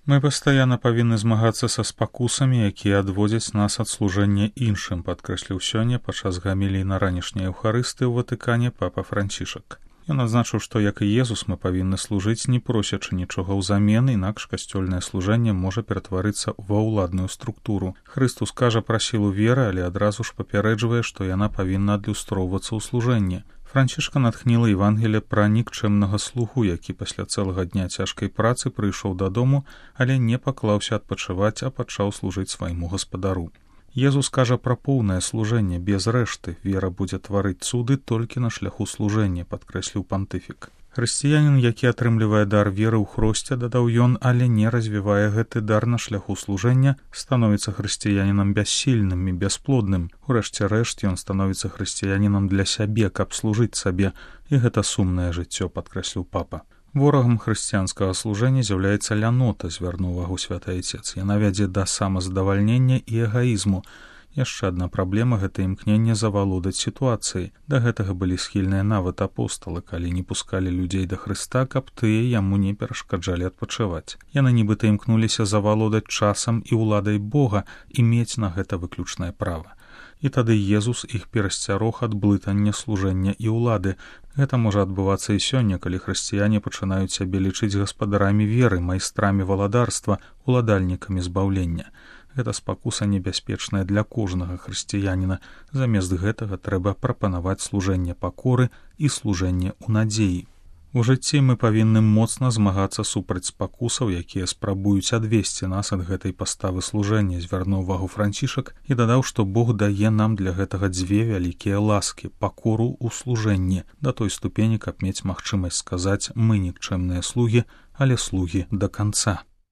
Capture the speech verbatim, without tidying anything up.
Мы пастаянна павінны змагацца са спакусамі, якія адводзяць нас ад служэння іншым, падкрэсліў сёння падчас гаміліі на ранішняй еўхарысты ў Ватыкане папа Францішак. Ён адзначыў, што, як і Езус, мы павінны служыць, не просячы нічога ўзамен, інакш касцёльнае служэнне можа ператварыцца ва ўладную структуру. Хрыстус кажа пра сілу веры, але адразу ж папярэджвае, што яна павінна адлюстроўвацца ў служэнні. Францішка натхніла Евангелие пра нікчэмнага слугу, які пасля цэлага дня цяжкай працы прыйшоў дадому, але не паклаўся адпачываць, а пачаў служыць свайму гаспадару. Езус кажа пра поўнае служэнне без рэшты. Вера будзе тварыць цуды толькі на шляху служэння, падкрэсліў пантыфік. Хрысціянін, які атрымлівае дар веры ў Хросце, дадаў ён, але не развівае гэты дар на шляху служэння, становіцца хрысціянінам бяссільным і бясплодным. Урэшце рэшт ён становіцца хрысціянінам для сябе, каб служыць сабе, і гэта сумнае жыццё, падкрэсліў папа. Ворагам хрысціянскага служэння з'яўляецца лянота, звярнуў увагу святы Айцец. Яна вядзе да самаздавальнення і эгаізму. Яшчэ адна праблема — гэта імкненне завалодаць сітуацыяй. Да гэтага былі схільныя нават апосталы, калі не пускалі людзей да Хрыста, каб тыя яму не перашкаджалі адпачываць. Яны нібыта імкнуліся завалодаць часам і ўладай Бога і мець на гэта выключнае права. І тады Езус іх перасцярог ад блытання служэння і ўлады. Гэта можа адбывацца і сёння, калі хрысціяне пачынаюць сябе лічыць гаспадарамі веры, майстрамі валадарства, уладальнікамі збаўлення. Гэта спакуса небяспечная для кожнага хрысціяніна. Замест гэтага трэба прапанаваць служэнне пакоры і служэнне ў надзеі. У жыцці мы павінны моцна змагацца супраць спакусаў, якія спрабуюць адвесці нас ад гэтай паставы служэння, звярнуў увагу Францішак і дадаў, што Бог дае нам для гэтага дзве вялікія ласкі — пакору ў служэнні, да той ступені, каб мець магчымасць сказаць: мы нікчэмныя слугі, але слугі да канца.